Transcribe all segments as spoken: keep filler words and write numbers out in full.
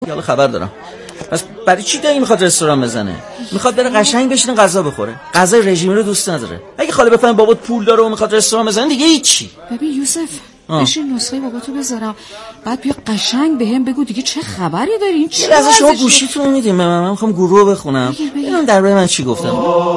یالا خبر دارم. پس برای چی دایی میخواد رستوران بزنه؟ میخواد بره قشنگ بشینه غذا بخوره. غذای رژیمی رو دوست نداره. اگه خاله بفهمه بابات پول داره و میخواد رستوران بزنه دیگه هیچی. ببین یوسف بشین نسخه باباتو بذارم بعد بیا قشنگ بهم بگو دیگه چه خبری دارین؟ چی لحظه شما گوشیتون رو میدیم؟ من میخوام گروه بخونم. ببینم درباره من چی گفتم.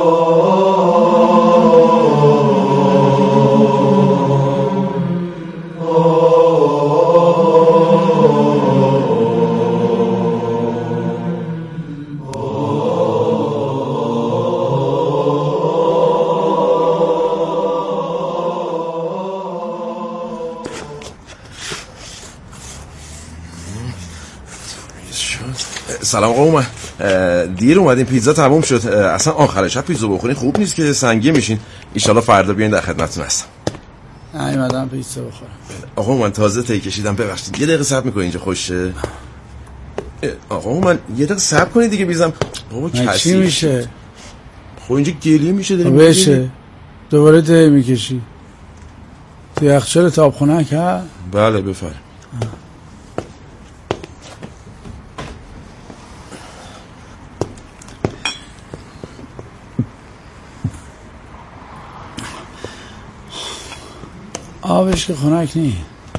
سلام آقا اومد. دیر اومدین پیتزا تموم شد. اصلا آخر شب پیتزا بخورین خوب نیست که سنگی میشین. ان شاء الله فردا بیاین در خدمتتون هستم. نیومدم پیتزا بخورم. آقا من تازه تی کشیدم ببخشید. یه دقیقه صبر میکنین اینجا خوشه. آقا من یه دقیقه صبر کنید دیگه بیزم. بابا چی میشه؟ خب اینجا گلیه میشه داریم. بشه. دوباره تی میکشی. تو یخچال تابخونه که؟ بله بفرمایید. آبش که خنک نی.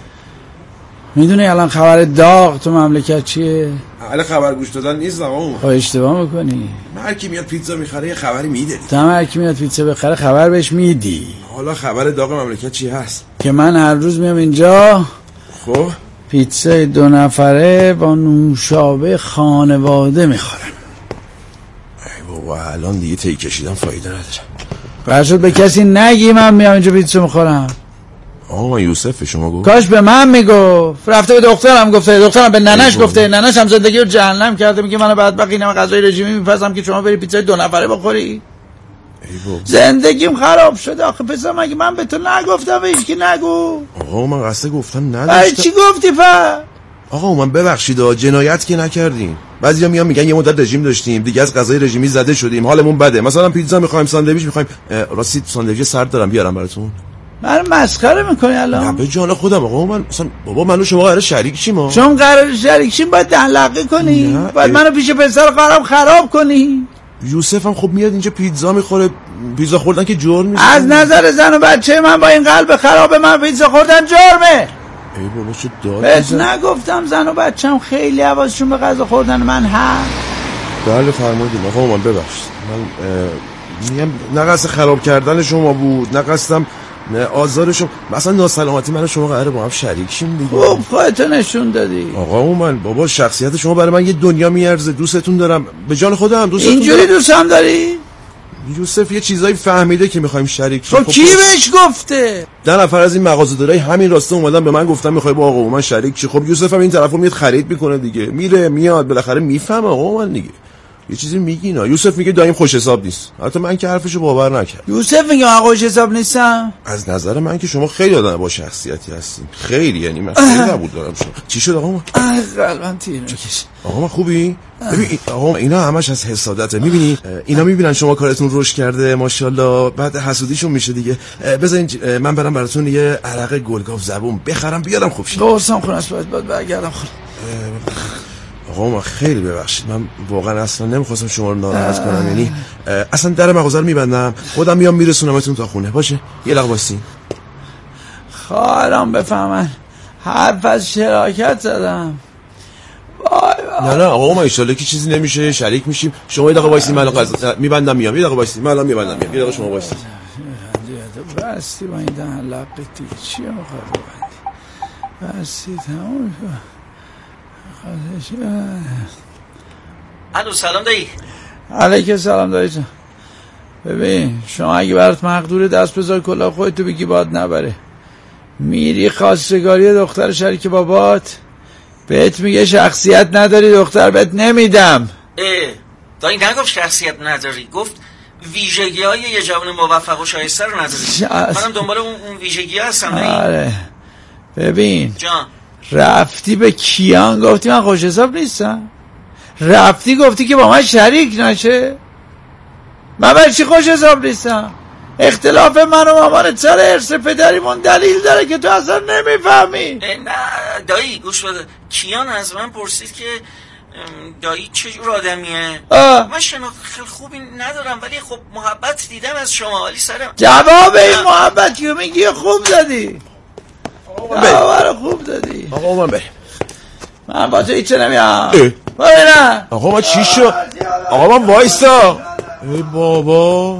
میدونی الان خبر داغ تو مملکت چیه؟ الان خبر گوش دادن نیست آقا. خب اشتباه میکنی. هر کی میاد پیتزا میخره یه خبری میده. تمام هر کی میاد پیتزا بخره خبر بهش میدی. حالا خبر داغ مملکت چی هست؟ که من هر روز میام اینجا خب پیتزا دو نفره با نوشابه خانواده میخورم. ای بابا الان دیگه تی کشیدم فایده نداره. برشد به کسی نگی من میام اینجا پیتزا میخورم. آقا یوسف شما گفت؟ کاش به من میگفت. رفته به دخترم گفته، دخترم به ننش گفته، ننش هم زندگی رو جهنم کرده. میگه منو بدبخت اینم غذای رژیمی میپزم که شما بری پیتزای دو نفره بخوری. زندگیم خراب شده. آخه پسر مگه من به تو نگفتم؟ به هیچ کی نگو. آقا من قصد گفتن نداشتم. چی گفتی فا؟ آقا من ببخشید جنایت که نکردیم. بعضیا میان میگن یه مدت رژیم داشتیم دیگه از غذای رژیمی زده شدیم حالمون بده. مثلا پیتزا میخوایم، ساندویچ میخوایم. راستی ساندویچ سرد دارم بیارم براتون. من مسخره میکنی الان؟ نه به جان خودم آقا. من مثلا بابا منو شما قرار شریک شیم ما. شما قرار شریک شیم باید دهلقه کنی. باید منو پیش پسر قرارم خراب کنی. یوسف هم خب میاد اینجا پیتزا میخوره. پیتزا خوردن که جرم نیست. از نظر زن و بچه من با این قلب خراب من پیتزا خوردن جرمه. ای بابا چه داد بهت نگفتم زن و بچه‌م خیلی حواسشون به غذا خوردن من هست. بله فرمودین آقا. من ببخشید من میگم نه قصد خراب کردن شما بود نه قصدم نه آزارشون. مثلا ناسلامتی من و شما قراره با هم شریک شیم دیگه. خوب خودتو نشون دادی آقا. من بابا شخصیت شما برای من یه دنیا میارزه. دوستتون دارم به جان خودم. دوستتون اینجوری دوستم داری؟ یوسف یه چیزایی فهمیده که میخوایم شریک شیم. خب کی بهش گفته؟ ده نفر از این مغازه‌دارای همین راسته اومدن به من گفتن میخوای با آقا من شریک چی. خب یوسف هم این طرفو میاد خرید میکنه دیگه. میره میاد بالاخره میفهمه آقا من دیگه. یه چیزی میگینا. یوسف میگه دایم خوش حساب نیست. البته من که حرفشو باور نکردم. یوسف میگه من خوش حساب نیستم. از نظر من که شما خیلی آدم با شخصیتی هستین. خیلی یعنی من خیلی قبول دارم شما. چی شد آقا؟ قلبم تیر میکشه. آقا من خوبی؟ ببین آقا اینا همش از حسادته. میبینی اینا میبینن شما کارتون رشد کرده ماشاءالله بعد حسودیشون میشه دیگه. بذارین من برام براتون یه عرق گلگاف زبون بخرم بیارم خوب شه. قرصم خونه است باید باید برگردم خونه. آقا من خیلی ببخشید. من واقعا اصلا نمیخواستم شما رو ناراحت کنم. یعنی اصلا در مغازه رو میبندم خودم میام میرسونمتون تا خونه. باشه یه لحظه واسین. خواهرام بفهمن حرف از شراکت زدم. نه نه آقا من ان شاءالله که چیزی نمیشه. شریک میشیم. شما یه دقیقه وایسین من الان میبندم میام. یه دقیقه وایسین من الان میبندم میام. یه دقیقه شما وایسین. بستی با این دهن لقتی چیه میخواد ببندی؟ بستی تمام الو سلام دایی. علیکم سلام دایی جان. ببین شما اگه برات مقدور دست بذار کلاه خودتو بگی باد نبره. میری خواستگاری دختر شریک بابات بهت میگه شخصیت نداری دختر بهت نمیدم. اه دایی نگفت شخصیت نداری. گفت ویژگی های یه جوان موفق و شایسته رو نداری. شخص... منم دنبال اون, اون ویژگی ها هستم. آره ببین جان رفتی به کیان گفتی من خوش حساب نیستم. رفتی گفتی که با من شریک نشه. من برای چی خوش حساب نیستم؟ اختلاف من و مامانت سر ارث پدریمون دلیل داره که تو اصلا نمیفهمی. نه دایی گوش بده. کیان از من پرسید که دایی چجور آدمیه؟ آه. من شناخت خیلی خوبی ندارم ولی خب محبت دیدم از شما ولی سرم جواب این محبت که میگی خوب زدی. جواب خوب زدی. آقا من بریم. من با تو ایچه نمیام. ببینم آقا من چی شد؟ آقا من وایستا. ای بابا.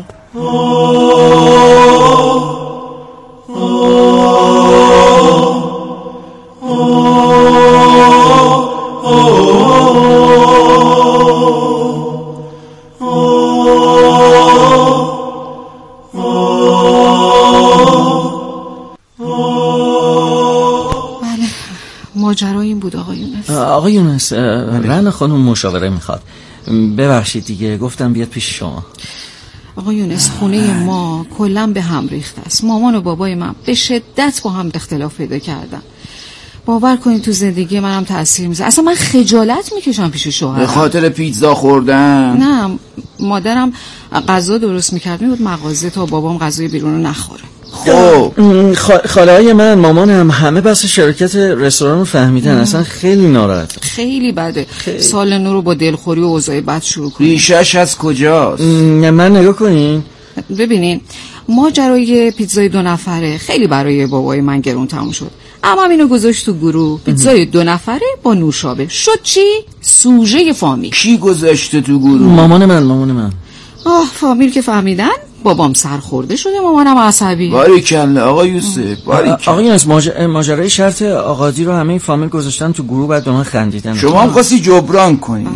ماجرا این بود آقا یونس. آقا یونس رن خانم مشاوره میخواد. ببخشید دیگه گفتم بیاد پیش شما. آقا یونس خونه ما کلا به هم ریخته است. مامان و بابای من به شدت با هم اختلاف پیدا کردن. باور کنید تو زندگی منم تاثیر میذاره. اصلا من خجالت میکشم پیش شوهرم. به خاطر پیتزا خوردن؟ نه مادرم غذا درست میکرد میبود مغازه تا بابام غذای بیرون رو نخوره. خب خاله های من مامانم همه بس شرکت رستوران رو فهمیدن. اصلا خیلی ناراحت. خیلی بده. خیلی. سال نو رو با دلخوری و اوضاع بد شروع کنیم. ریشش از کجاست؟ من نگاه کنین. ببینین ماجرای پیتزای دو نفره خیلی برای بابای من گرون تموم شد. اما اینو گذاشت تو گروه پیتزای دو نفره با نوشابه. شد چی؟ سوژه فامیل. کی گذاشته تو گروه؟ مامان من مامان من. آه فامیل که فهمیدن بابام سرخورده شده مامانم عصبی. باریکلا آقا یوسف باریکلا. آقا یونس ماجرای شرط آقادی رو همه فامیل گذاشتن تو گروه بعد به من خندیدن. شما هم خواستی جبران کنی.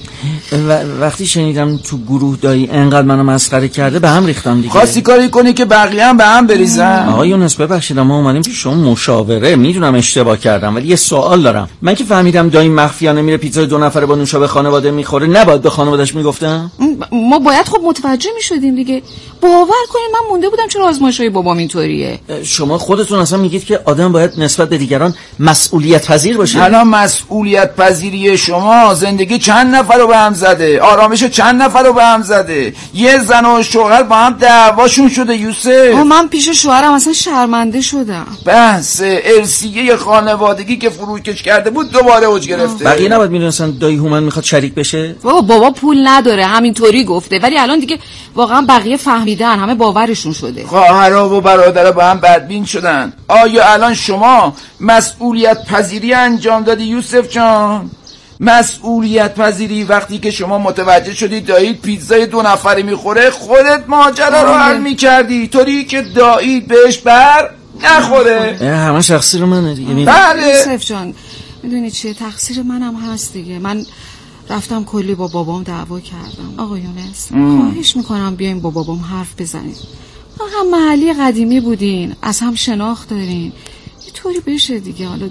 و وقتی شنیدم تو گروه دایی انقدر منو مسخره کرده به هم ریختم دیگه. خواستی کاری کنی که بقیه هم به هم بریزن. آقا یونس ببخشید ما اومدیم پیش شما مشاوره. میدونم اشتباه کردم ولی یه سوال دارم. من که فهمیدم دایی مخفیانه میره پیتزا دو نفره با نوشابه خانواده میخوره نباید به خانواده‌اش میگفتم؟ ما باید خب متوجه میشدیم دیگه. باور کنید من مونده بودم چرا آزمایشای بابام اینطوریه. شما خودتون اصلا میگید که آدم باید نسبت به دیگران مسئولیت پذیر باشه. الان مسئولیت پذیری شما زندگی چند نفر رو به هم زده، آرامش چند نفر رو به هم زده. یه زن و شوهر با هم دعواشون شده یوسف. من پیش شوهرم اصلا شرمنده شدم. بحث ارثیه خانوادگی که فروکش کرده بود دوباره اوج گرفته. بقیه نباید میدونستن دایی هومن میخواد شریک بشه. بابا بابا پول نداره همینطوری گفته ولی الان دیگه واقعا بقیه فهمیدن همه باورشون شده. خواهرها و برادرها با هم بدبین شدن. آیا الان شما مسئولیت پذیری انجام دادی یوسف جان؟ مسئولیت پذیری وقتی که شما متوجه شدی دایی پیتزای دو نفره میخوره خودت ماجرا رو حل میکردی طوری که دایی بهش بر نخوره. همه شخصی رو منه دیگه. بله یوسف جان میدونی چیه تقصیر منم هست دیگه. من رفتم کلی با بابام دعوا کردم. آقا یونس خواهش میکنم بیاین با بابام حرف بزنید. ما هم محلی قدیمی بودین از هم شناخت دارین یه طوری بشه دیگه. حالا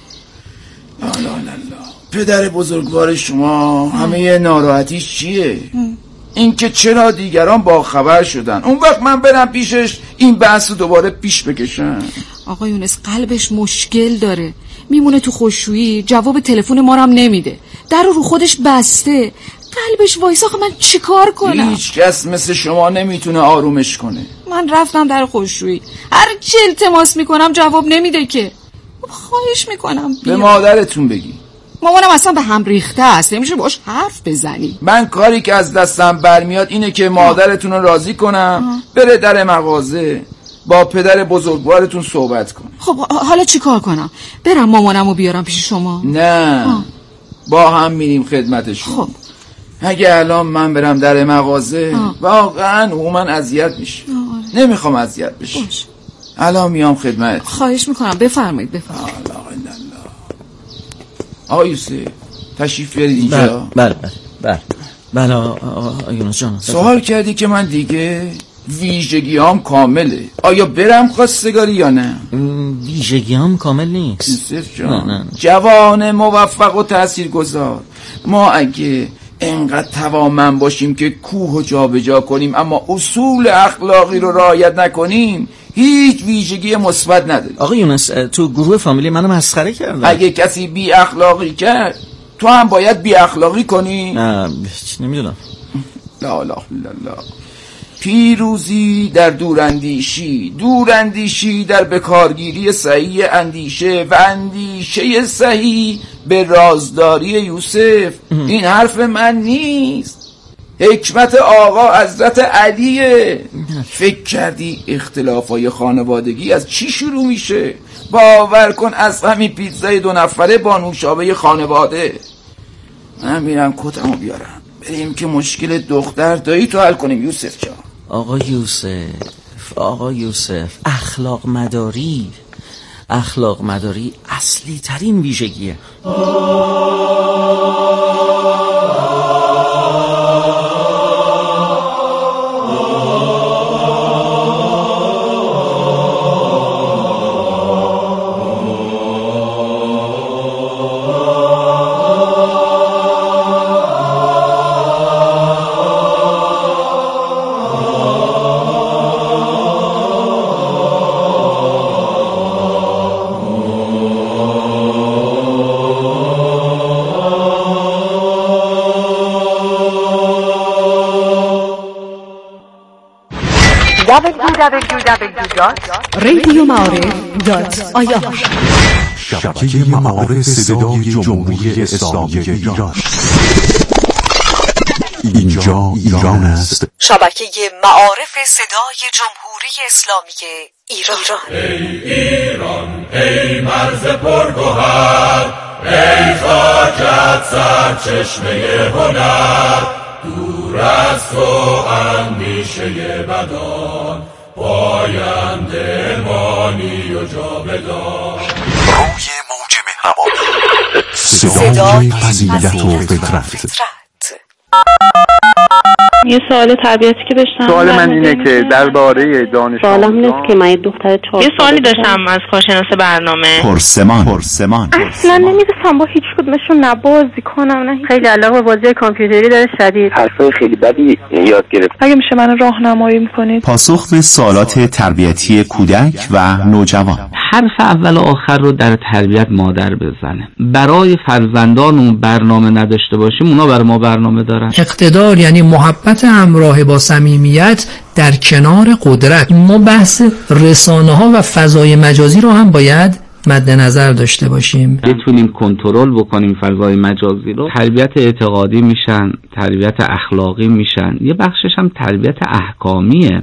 لا لا لا پدر بزرگوار شما همه ناراحتیش چیه؟ این که چرا دیگران با خبر شدن اون وقت من برم پیشش این بحث رو دوباره پیش بکشم. آقا یونس قلبش مشکل داره میمونه تو خوشویی جواب تلفن ما رو هم نمیده در رو خودش بسته قلبش وایسا. آخه من چیکار کنم؟ هیچ کس مثل شما نمیتونه آرومش کنه. من رفتم در خوشویی هر چی التماس میکنم جواب نمیده که. خواهش میکنم بیا. به مادرتون بگی. مامانم اصلا به هم ریخته است نمیشه باش حرف بزنی. من کاری که از دستم برمیاد اینه که مادرتون رو راضی کنم آه. بره در مغازه با پدر بزرگوارتون صحبت کنه. خب حالا چی کار کنم؟ برم مامانم رو بیارم پیش شما؟ نه آه. با هم میریم خدمتشون. خب اگه الان من برم در مغازه آه. واقعا او من اذیت میشه. نمیخوام اذیت بشه. باش. الان میام خدمت. خواهش میکنم بفرمایید بفرمایید. آقا یوسف تشریف بیارید اینجا. بله بله بله بله آقا یونس جان سوال کردی که من دیگه ویژگیام کامله آیا برم خواستگاری یا نه؟ ویژگیام کامل نیست یوسف جان نه نه. جوان موفق و تاثیرگذار ما اگه انقدر توانمند باشیم که کوه جا به جا کنیم اما اصول اخلاقی رو رعایت نکنیم هیچ ویژگی مثبت نداری. آقا یونس تو گروه فامیلی منو مسخره کردن. اگه کسی بی اخلاقی کرد تو هم باید بی اخلاقی کنی؟ نه نمیدونم. لا لا لا لا پیروزی در دوراندیشی، دوراندیشی در بکارگیری صحیح اندیشه و اندیشه صحیح به رازداری یوسف. این حرف من نیست، حکمت آقا حضرت علیه. فکر کردی اختلافای خانوادگی از چی شروع میشه؟ باور کن از همین پیتزای دو نفره با نوشابه خانواده. من میرم کتمو بیارم، بریم که مشکل دختر دایی تو حل کنیم یوسف جان. آقا یوسف، آقا یوسف، اخلاق مداری، اخلاق مداری اصلی ترین ویژگیه. دبلیو دبلیو دبلیو دات رادیو معارف دات آی آر شبکه معارف صدای جمهوری اسلامی ایران. اینجا ایران است. شبکه معارف صدای جمهوری اسلامی ایران. ای ایران، ای مرز پرگوهر، ای خاکت سرچشمه هنر، دور از تو اندیشه بدان، پاینده مانی و جاودان. روی موج مهربان، صدای فضیلت و فطرت. یه سوال تربیتی که بشتم. سوال من اینه که درباره دانش سوالم اینه که من یه دختر چهار یه سوالی داشتم از کارشناس برنامه. پرسمان پرسمان اصلا نمیرسم با هیچ کدومشون نه بازی کنم نه. خیلی علاقه به بازی کامپیوتری داره شدید. حرفای خیلی بدی یاد گرفت. اگه میشه منو راهنمایی میکنید؟ پاسخ به سوالات تربیتی کودک و نوجوان. حرف اول و آخر رو در تربیت مادر بزنه. برای فرزندانمون برنامه نداشته باشیم، اونا برای ما برنامه دارن. اقتدار یعنی محبت همراه با صمیمیت در کنار قدرت. ما بحث رسانه ها و فضای مجازی رو هم باید مد نظر داشته باشیم. بتونیم کنترل بکنیم فضای مجازی رو. تربیت اعتقادی میشن، تربیت اخلاقی میشن، یه بخشش هم تربیت احکامیه.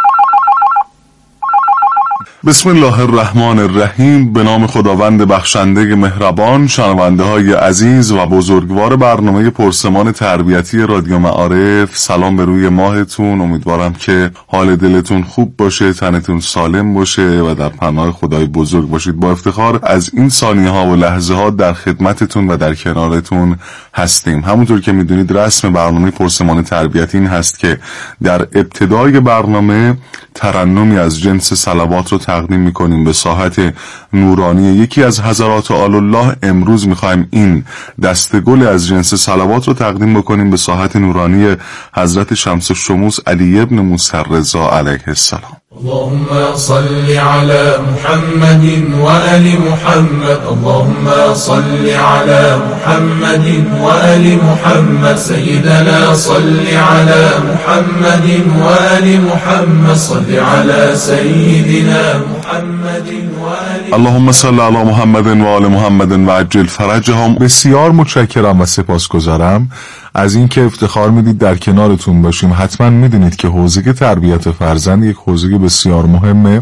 بسم الله الرحمن الرحیم. به نام خداوند بخشنده مهربان. شنونده های عزیز و بزرگوار برنامه پرسمان تربیتی رادیو معارف، سلام به روی ماهتون. امیدوارم که حال دلتون خوب باشه، تنتون سالم باشه و در پناه خدای بزرگ باشید. با افتخار از این ثانیه ها و لحظه ها در خدمتتون و در کنارتون هستیم. همونطور که میدونید رسم برنامه پرسمان تربیتی این هست که در ابتدای برنامه ترنمی از جنس صلوات رو تقدیم میکنیم به ساحت نورانی یکی از حضرات آل الله. امروز میخوایم این دستگل از جنس صلوات رو تقدیم بکنیم به ساحت نورانی حضرت شمس الشموس علی ابن موسی الرضا علیه السلام. اللهم صل على محمد وآل محمد، اللهم صل على محمد وآل محمد، سيدنا صل على محمد وآل محمد، صل على سيدنا محمد وآل. اللهم صل على محمد و آل محمد و عجل فرجهم. بسیار متشکرم و سپاسگزارم از اینکه افتخار میدید در کنارتون باشیم. حتما میدونید که حوزه تربیت فرزند یک حوزه بسیار مهمه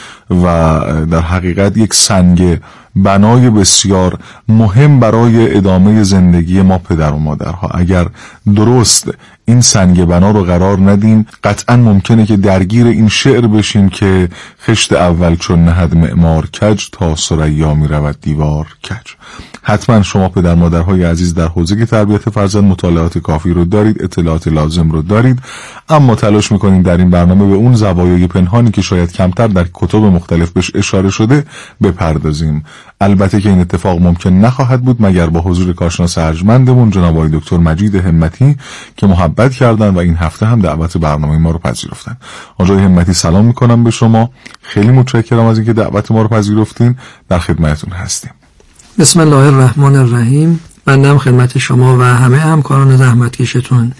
و در حقیقت یک سنگ بنای بسیار مهم برای ادامه زندگی ما پدر و مادرها. اگر درست این سنگ بنا رو قرار ندیم، قطعا ممکنه که درگیر این شعر بشیم که خشت اول چون نهد معمار کج، تا ثریا می رود دیوار کج. حتما شما پدر مادرهای عزیز در حوزه تربیت فرزند مطالعات کافی رو دارید، اطلاعات لازم رو دارید، اما تلاش میکنیم در این برنامه به اون زوایای پنهانی که شاید کمتر در کتب مختلف بهش اشاره شده بپردازیم. البته که این اتفاق ممکن نخواهد بود مگر با حضور کارشناس ارجمندمون جناب آقای دکتر مجید همتی که محبت کردن و این هفته هم دعوت برنامه ما رو پذیرفتن. آقای همتی سلام میکنم به شما، خیلی متشکرم از اینکه دعوت ما رو پذیرفتین. در خدمتتون هستیم. بسم الله الرحمن الرحیم. بنده هم خدمت شما و همه همکاران زحمتکشتون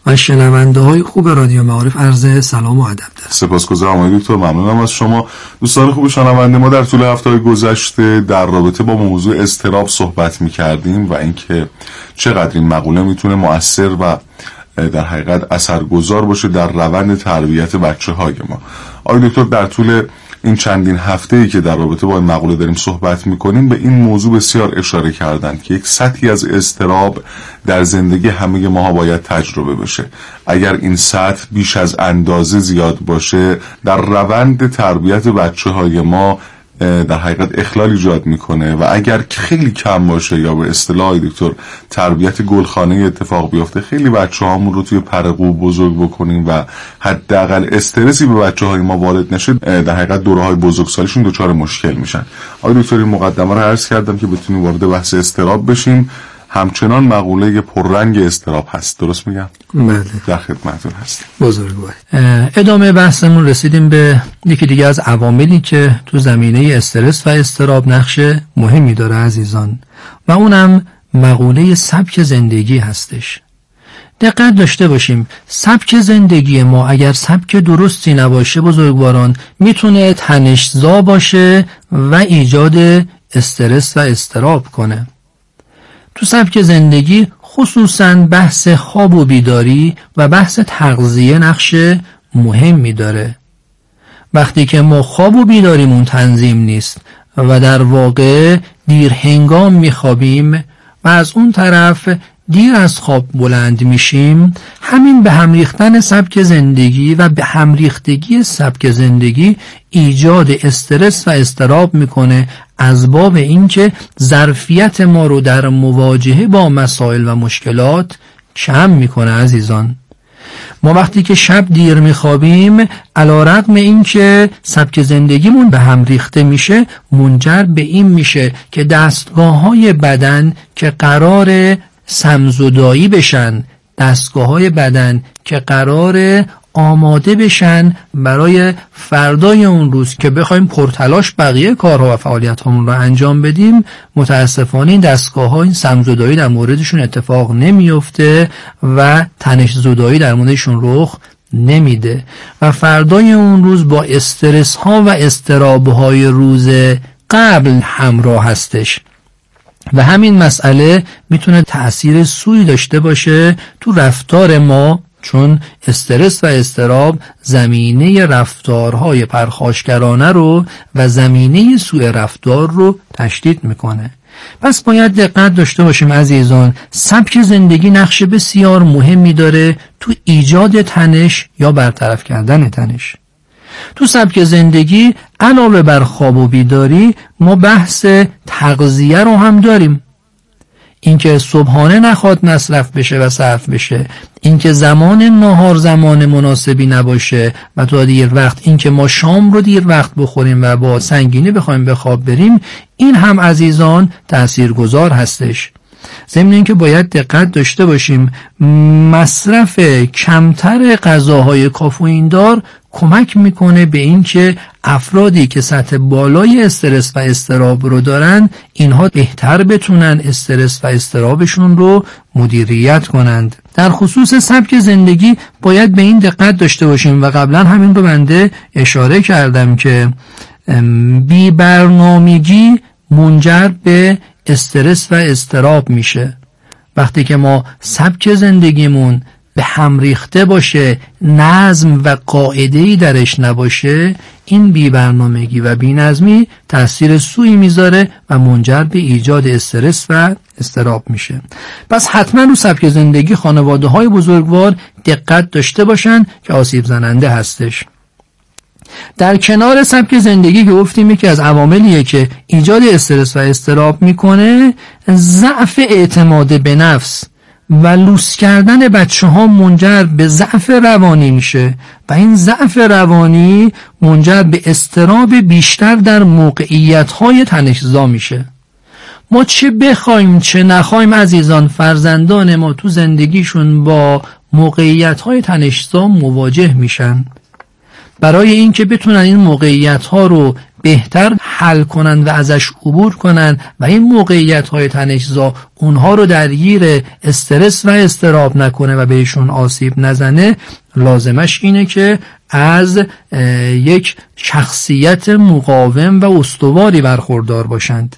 و شنونده های خوب رادیو معارف عرض سلام و ادب دارم. سپاسگزارم آقای دکتر، ممنونم از شما. دوستان خوب شنونده، ما در طول هفته‌های گذشته در رابطه با موضوع اضطراب صحبت می‌کردیم و اینکه چقدر این مقوله میتونه مؤثر و در حقیقت اثرگذار باشه در روند تربیت بچه‌های ما. آقای دکتر در طول این چندین هفته‌ای که در رابطه با این مقوله داریم صحبت می‌کنیم به این موضوع بسیار اشاره کردند که یک سطحی از اضطراب در زندگی همه ماها باید تجربه بشه. اگر این سطح بیش از اندازه زیاد باشه در روند تربیت بچه‌های ما در حقیقت اخلال ایجاد میکنه و اگر خیلی کم باشه یا به اصطلاح دکتر تربیت گلخانه اتفاق بیفته، خیلی بچه‌هامون رو توی پرقو بزرگ بکنیم و حداقل استرسی به بچه‌های ما وارد نشه، در حقیقت دوره‌های بزرگسالیشون دچار مشکل میشن. آقای دکتر این مقدمه رو عرض کردم که بتونیم وارد بحث اضطراب بشیم. همچنان مقوله پررنگ اضطراب هست، درست میگم؟ بله، در خدمتتون هستم. بزرگوار. ادامه بحثمون رسیدیم به یکی دیگه از عواملی که تو زمینه استرس و اضطراب نقش مهمی داره عزیزان، و اونم مقوله سبک زندگی هستش. دقت داشته باشیم، سبک زندگی ما اگر سبک درستی نباشه بزرگواران میتونه تنش‌زا باشه و ایجاد استرس و اضطراب کنه. تو سبک زندگی خصوصاً بحث خواب و بیداری و بحث تغذیه نقش مهمی داره. وقتی که ما خواب و بیداریمون تنظیم نیست و در واقع دیر هنگام میخوابیم و از اون طرف دیر از خواب بلند میشیم، همین به هم ریختن سبک زندگی و به هم ریختگی سبک زندگی ایجاد استرس و اضطراب میکنه، از باب اینکه ظرفیت ما رو در مواجهه با مسائل و مشکلات کم میکنه. عزیزان، ما وقتی که شب دیر میخوابیم، علیرغم اینکه سبک زندگیمون به هم ریخته میشه، منجر به این میشه که دستگاه‌های بدن که قرار سمزدایی بشن، دستگاه‌های بدن که قرار آماده بشن برای فردای اون روز که بخوایم پرتلاش بقیه کارها و فعالیت‌هامون رو انجام بدیم، متاسفانه این دستگاه‌ها این سمزدایی در موردشون اتفاق نمیفته و تنش زدایی در موردشون رخ نمیده و فردای اون روز با استرس ها و اضطراب های روز قبل همراه هستش و همین مسئله میتونه تأثیر سوی داشته باشه تو رفتار ما، چون استرس و اضطراب زمینه رفتارهای پرخاشگرانه رو و زمینه سوء رفتار رو تشدید میکنه. پس باید دقت داشته باشیم عزیزان، سبک زندگی نقش بسیار مهمی داره تو ایجاد تنش یا برطرف کردن تنش. تو سبک زندگی علاوه بر خواب و بیداری ما بحث تغذیه رو هم داریم. اینکه صبحانه نخواد مصرف بشه و صرف بشه، اینکه زمان نهار زمان مناسبی نباشه و تا دیر وقت، اینکه ما شام رو دیر وقت بخوریم و با سنگینی بخوایم به خواب بریم، این هم عزیزان تاثیرگذار هستش. ضمن اینکه باید دقت داشته باشیم مصرف کمتر غذاهای کافئین دار کمک میکنه به اینکه افرادی که سطح بالای استرس و اضطراب رو دارن، اینها بهتر بتونن استرس و اضطرابشون رو مدیریت کنند. در خصوص سبک زندگی باید به این دقت داشته باشیم و قبلا همین رو بنده اشاره کردم که بی برنامگی منجر به استرس و اضطراب میشه. وقتی که ما سبک زندگیمون به هم ریخته باشه، نظم و قاعده‌ای درش نباشه، این بی برنامگی و بی نظمی تأثیر سوئی میذاره و منجر به ایجاد استرس و اضطراب میشه. پس حتما رو سبک زندگی خانواده های بزرگوار دقت داشته باشن که آسیب زننده هستش. در کنار سبک زندگی که گفتیم یکی از عواملیه که ایجاد استرس و اضطراب میکنه، ضعف اعتماد به نفس و لوس کردن بچه ها منجر به ضعف روانی میشه و این ضعف روانی منجر به اضطراب بیشتر در موقعیت های تنش‌زا میشه. ما چه بخوایم چه نخوایم عزیزان، فرزندان ما تو زندگیشون با موقعیت های تنش‌زا مواجه میشن. برای اینکه بتونن این موقعیت ها رو بهتر حل کنن و ازش عبور کنن و این موقعیت های تنش‌زا اونها رو درگیر استرس و اضطراب نکنه و بهشون آسیب نزنه، لازمش اینه که از یک شخصیت مقاوم و استواری برخوردار باشند.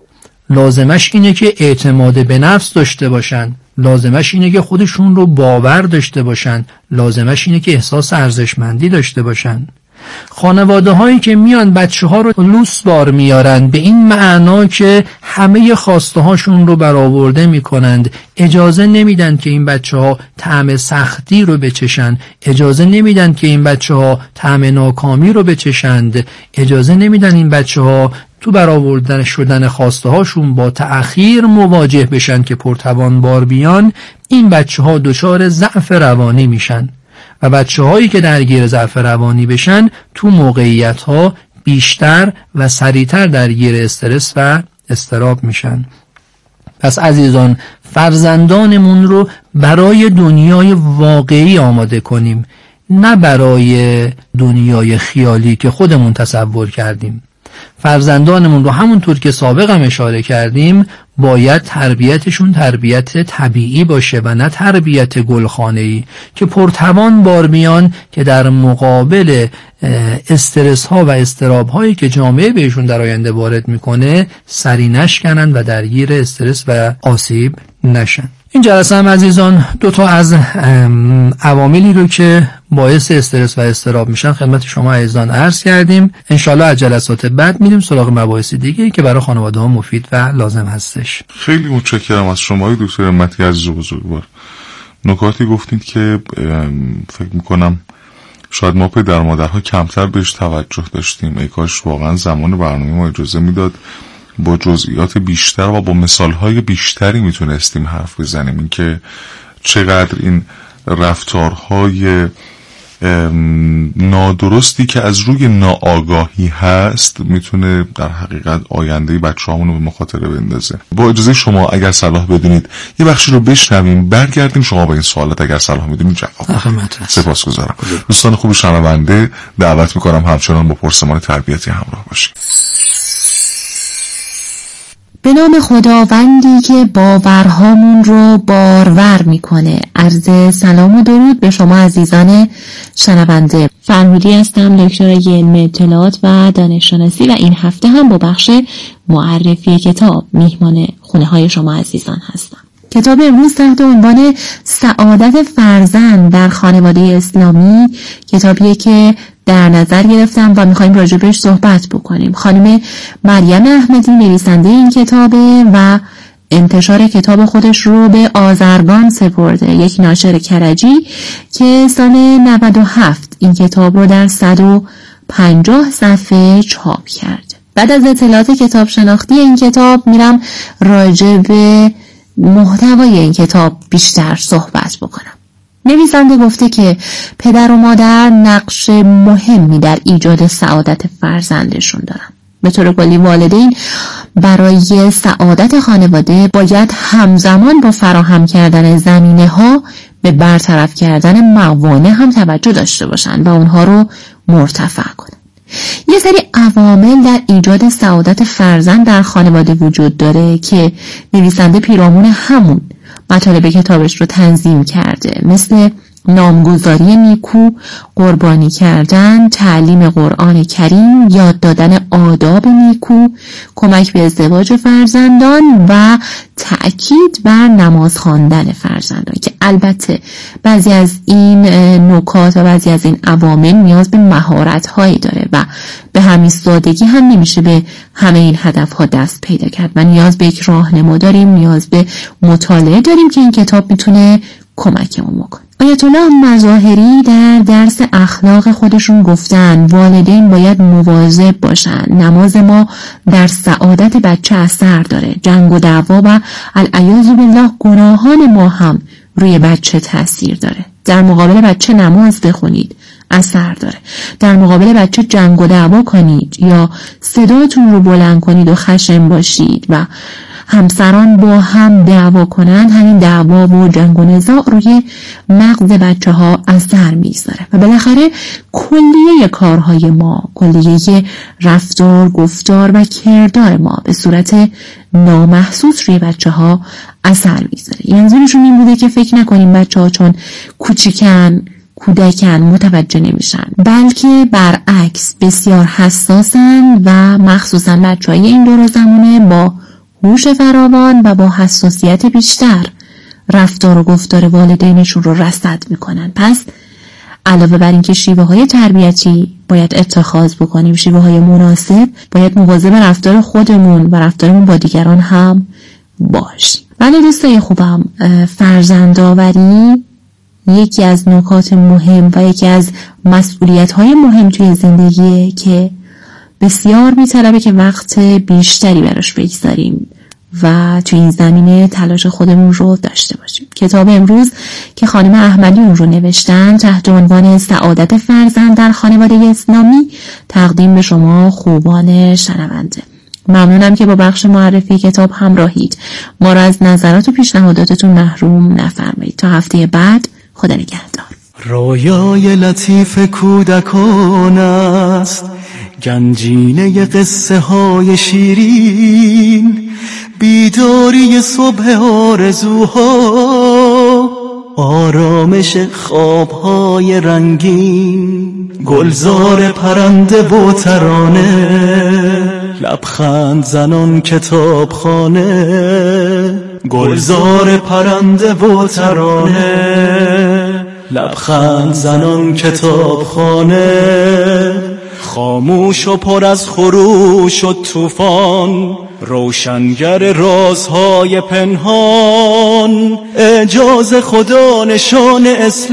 لازمش اینه که اعتماد به نفس داشته باشند. لازمش اینه که خودشون رو باور داشته باشند. لازمش اینه که احساس ارزشمندی داشته باشند. خانواده هایی که میان بچه ها رو لوس بار میارن به این معنا که همه خواسته هاشون رو برآورده میکنند، اجازه نمیدن که این بچه ها طعم سختی رو بچشن، اجازه نمیدن که این بچه ها طعم ناکامی رو بچشند، اجازه نمیدن این بچه ها تو برآوردن شدن خواسته هاشون با تأخیر مواجه بشن که پرتوان بار بیان. این بچه ها دچار ضعف روانی میشن و بچه هایی که درگیر ضعف روانی بشن تو موقعیت ها بیشتر و سریعتر درگیر استرس و اضطراب میشن. پس عزیزان، فرزندانمون رو برای دنیای واقعی آماده کنیم، نه برای دنیای خیالی که خودمون تصور کردیم. فرزندانمون رو همونطور که سابق هم اشاره کردیم باید تربیتشون تربیت طبیعی باشه و نه تربیت گلخانه‌ای که پرتوان بار میان که در مقابل استرس ها و اضطراب هایی که جامعه بهشون در آینده وارد میکنه سری نشکنن و درگیر استرس و آسیب نشن. این جلسه هم عزیزان دو تا از عواملی رو که باعث استرس و اضطراب میشن خدمت شما عزیزان عرض کردیم. انشالله از جلسات بعد میریم سراغ مباحث دیگه که برای خانواده ها مفید و لازم هستش. خیلی متشکرم از شما دکتر همتی عزیز و بزرگوار. نکاتی گفتید که فکر میکنم شاید ما پدر مادرها کمتر بهش توجه داشتیم. ای کاش واقعا زمان برنامه ما اجازه میداد با جزئیات بیشتر و با مثالهای بیشتری میتونستیم حرف بزنیم، این که چقدر این رفتارهای نادرستی که از روی ناآگاهی هست میتونه در حقیقت آینده بچه همونو به مخاطره بندازه. با اجازه شما اگر صلاح بدونید یه بخشی رو بشنویم، برگردیم شما با این سوالات اگر صلاح میدونید جواب بدید. سپاسگزارم. دوستان خوب شنونده دعوت میکنم همچنان با پرسمان تربیتی همراه باشید. به نام خداوندی که باورهامون رو بارور میکنه. عرض سلام و درود به شما عزیزان شنونده. فرمودی هستم، دکترای علم اطلاعات و دانششناسی و این هفته هم با بخش معرفی کتاب میهمان خونه های شما عزیزان هستم. کتاب امروز تحت عنوان سعادت فرزند در خانواده اسلامی کتابیه که در نظر گرفتم و میخوایم راجبش صحبت بکنیم. خانم مریم احمدی نویسنده این کتابه و انتشار کتاب خودش رو به آذربان سپرده، یک ناشر کرجی که سال نود و هفت این کتاب رو در صد و پنجاه صفحه چاپ کرده. بعد از اطلاعات کتاب شناختی این کتاب میرم راجع به محتوای این کتاب بیشتر صحبت بکنم. نویسنده گفته که پدر و مادر نقش مهمی در ایجاد سعادت فرزندشون دارن. به طور کلی والدین برای سعادت خانواده باید همزمان با فراهم کردن زمینه ها به برطرف کردن موانع هم توجه داشته باشن و اونها رو مرتفع کنن. یه سری عوامل در ایجاد سعادت فرزند در خانواده وجود داره که نویسنده پیرامون همون مطالب کتابش رو تنظیم کرده، مثل نامگذاری نیکو، قربانی کردن، تعلیم قرآن کریم، یاد دادن آداب نیکو، کمک به ازدواج فرزندان و تأکید بر نماز خواندن فرزندان، که البته بعضی از این نکات و بعضی از این عوامل نیاز به مهارت‌هایی داره و به همین سادگی هم نمیشه به همه این هدف‌ها دست پیدا کرد و نیاز به یک راهنما داریم، نیاز به مطالعه داریم که این کتاب میتونه کمکمون بکنه. آیت الله مظاهری در درس اخلاق خودشون گفتن والدین باید مواظب باشن. نماز ما در سعادت بچه اثر داره. جنگ و دعوا و العیاذ بالله گناهان ما هم روی بچه تاثیر داره. در مقابل بچه نماز بخونید، اثر داره. در مقابل بچه جنگ و دعوا کنید یا صداتون رو بلند کنید و خشن باشید و همسران با هم دعوا کنند، همین دعوا و جنگ و نزاع روی مغز بچه ها اثر میذاره و بالاخره کلیه کارهای ما، کلیه رفتار، گفتار و کردار ما به صورت نامحسوس روی بچه ها اثر میذاره. منظورشون این بوده که فکر نکنیم بچه ها چون کوچیکن، کودکن، متوجه نمیشن، بلکه برعکس بسیار حساسن و مخصوصا بچه‌های این دور زمانه با هوش فراوان و با حساسیت بیشتر رفتار و گفتار والدینشون رو رصد میکنن. پس علاوه بر اینکه شیوه های تربیتی باید اتخاذ بکنیم، شیوه های مناسب، باید مواظب رفتار خودمون و رفتارمون با دیگران هم باشیم. ولی دوستای خوبم، فرزندآوری یکی از نکات مهم و یکی از مسئولیت‌های مهم توی زندگیه که بسیار می‌طلبه که وقت بیشتری براش بگذاریم و توی این زمینه تلاش خودمون رو داشته باشیم. کتاب امروز که خانم احمدی اون رو نوشتن تحت عنوان سعادت فرزند در خانواده اسلامی تقدیم به شما خوبان شنونده. ممنونم که با بخش معرفی کتاب همراهید. ما را از نظرات و پیشنهاداتتون محروم نفرمایید. تا هفته بعد، خدا نگهدار. رویای لطیف کودکان است، گنجینه قصه های شیرین، بیداری صبح آرزوها، آرامش خوابهای رنگین، گلزار پرنده و ترانه، لبخند زنان کتابخانه، گلزار پرنده و ترانه، لبخند زنان کتابخانه، خاموش و پر از خروش و طوفان، روشنگر رازهای پنهان، اعجاز خدا نشان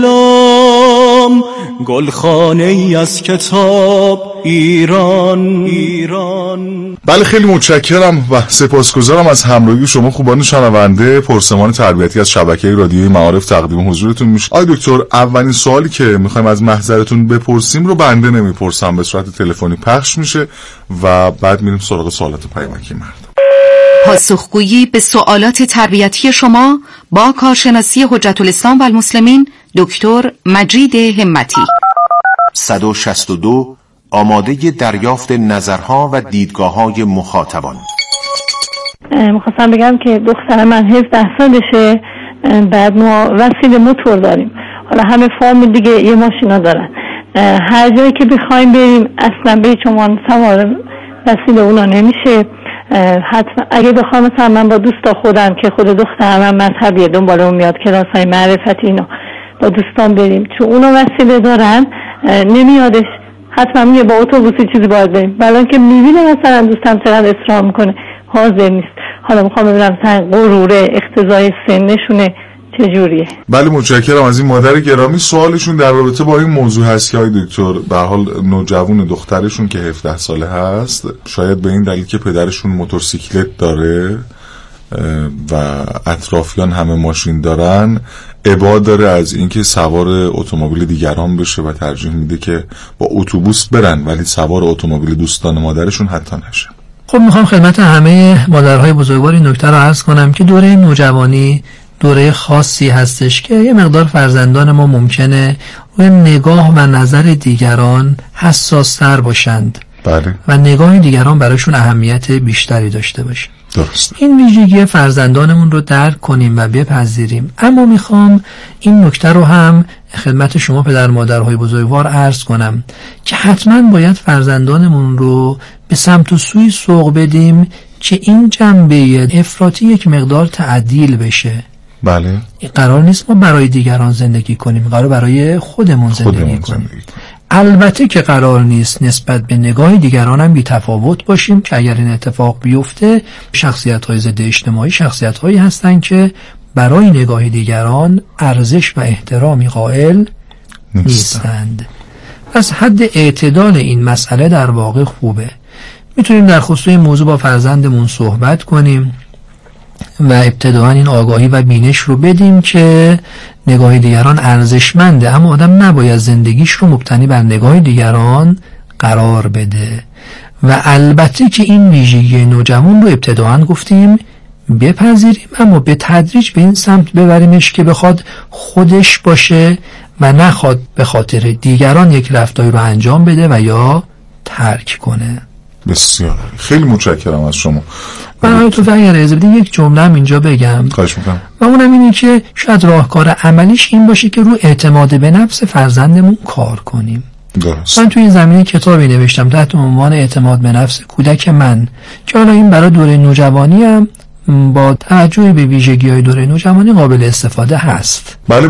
اسلام، گلخانه ای از کتاب ایران ایران. بله، خیلی متشکرم و سپاسگزارم از همراهی شما خوبان شنونده. پرسمان تربیتی از شبکه رادیوی معارف تقدیم حضورتون میشه. آقای دکتر، اولین سوالی که میخوایم از محضرتون بپرسیم رو بنده نمیپرسم، به صورت تلفنی پخش میشه و بعد میریم سراغ سوالات پیامکی مردم. پاسخگویی به سوالات تربیتی شما با کارشناسی حجت الاسلام و المسلمین دکتر مجید همتی. صد و شصت و دو آماده دریافت نظرها و دیدگاه‌های مخاطبان. میخواستم بگم که دختر من هفده سالشه، بعد ما وسیله موتور داریم، حالا همه فامیل دیگه یه ماشینا دارن، هر جایی که بخوایم بریم اصلا به شما سوار وسیله اونا نمیشه. حتما اگه بخوام مثلا من با دوستا خودم که خود دخترم هم مذهبیه دنبال اون میاد کلاسای معرفتی اینا با دوستان بریم، چون اونا وسیله دارن نمیادش، حتما میگه با اتوبوسی چیزی باید بریم، بلان که میبینه مثلا دوستم چقدر اصرار میکنه حاضر نیست. حالا میخوام ببینم مثلا غروره اقتضای سنشونه چجوریه. بله، متشکرم از این مادر گرامی. سوالشون در رابطه با این موضوع هست که آقای دکتر به حال نوجوان دخترشون که هفده ساله هست، شاید به این دلیل که پدرشون موتورسیکلت داره و اطرافیان همه ماشین دارن، ابعاد داره از اینکه سوار اتومبیل دیگران بشه و ترجیح میده که با اتوبوس برن ولی سوار اتومبیل دوستان مادرشون حتی نشه. خب میخوام خدمت همه مادرهای بزرگوار این نکته رو عرض کنم که دوره نوجوانی دوره خاصی هستش که یه مقدار فرزندان ما ممکنه روی نگاه و نظر دیگران حساس‌تر باشند. بله. و نگاه دیگران براشون اهمیت بیشتری داشته باشه. درست. این ویژگی فرزندانمون رو درک کنیم و بپذیریم. اما میخوام این نکته رو هم خدمت شما پدر مادرهای بزرگوار عرض کنم که حتما باید فرزندانمون رو به سمت و سوی سوق بدیم که این جنبه افراطی یک مقدار تعدیل بشه. بله. قرار نیست ما برای دیگران زندگی کنیم، قرار برای خودمون زندگی خودمون کنیم. زندگی. البته که قرار نیست نسبت به نگاه دیگران هم بی تفاوت باشیم که اگر این اتفاق بیفته شخصیت‌های ضد اجتماعی شخصیت‌هایی هستند که برای نگاه دیگران ارزش و احترامی قائل نیستند. پس حد اعتدال این مسئله در واقع خوبه. میتونیم در خصوص این موضوع با فرزندمون صحبت کنیم و ابتداً این آگاهی و بینش رو بدیم که نگاه دیگران ارزشمنده، اما آدم نباید زندگیش رو مبتنی بر نگاه دیگران قرار بده. و البته که این ویژگی نوجوان رو ابتداً گفتیم بپذیریم، اما به تدریج به این سمت ببریمش که بخواد خودش باشه و نخواد به خاطر دیگران یک رفتاری رو انجام بده و یا ترک کنه. بسیار خیلی متشکرم از شما. من تو اگر اجازه بدین یک جمله هم اینجا بگم. خواهش میکنم. و اونم اینه که شاید راهکار عملیش این باشه که رو اعتماد به نفس فرزندمون کار کنیم. درست. من توی این زمینه کتابی نوشتم تحت عنوان اعتماد به نفس کودک من که حالا این برای دوره نوجوانی هم با توجه به ویژگی‌های دوره نوجوانی قابل استفاده هست. بله